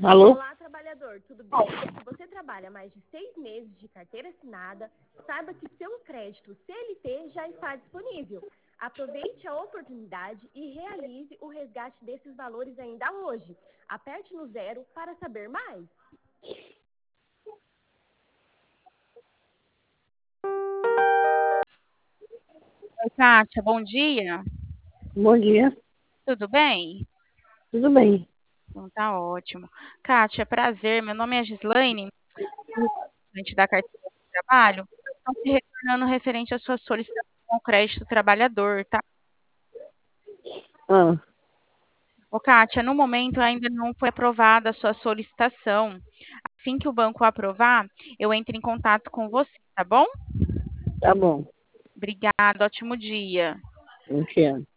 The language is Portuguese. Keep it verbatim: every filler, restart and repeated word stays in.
Alô? Olá, trabalhador, tudo bem? Se você trabalha mais de seis meses de carteira assinada, saiba que seu crédito C L T já está disponível. Aproveite a oportunidade e realize o resgate desses valores ainda hoje. Aperte no zero para saber mais. Oi, Kátia, bom dia. Bom dia. Tudo bem? Tudo bem? Então tá ótimo. Kátia, prazer. Meu nome é Gislaine, representante da carteira de trabalho. Estou te retornando referente à sua solicitação ao crédito trabalhador, tá? Ah, Ô, Kátia, no momento ainda não foi aprovada a sua solicitação. Assim que o banco aprovar, eu entro em contato com você, tá bom? tá bom. Obrigada, ótimo dia. Não te amo.